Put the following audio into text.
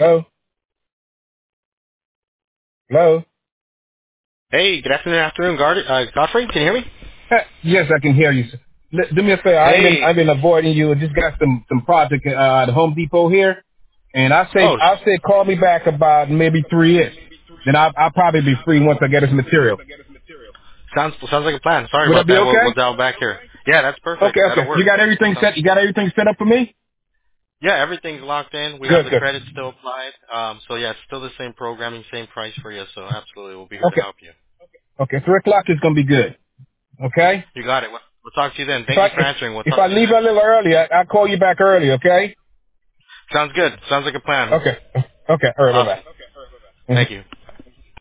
Hello? Hello? Hey, good afternoon, Godfrey. Can you hear me? Yes, I can hear you. Sir. Do me a favor. Hey. I've been avoiding you. I just got some project at the Home Depot here, and Oh, I say call me back about maybe 3ish. Then I'll probably be free once I get this material. sounds like a plan. Sorry Would that about be that. We'll okay? dial back here. Yeah, that's perfect. That'll Okay. You work. got everything Sounds. set. You got everything set up for me. Yeah, everything's locked in. We have Good. the Good. credit still applied. So yeah, it's still the same programming, same price for you. So absolutely, we'll be here to Okay. help you. Okay. 3 o'clock is gonna be good. Okay. You got it. We'll talk to you then. If Thank I you for answering. We'll if talk I to you leave then. a little early, I'll call you back early. Okay. Sounds good. Sounds like a plan. Okay. Okay. All right. Bye Awesome. bye. Thank you.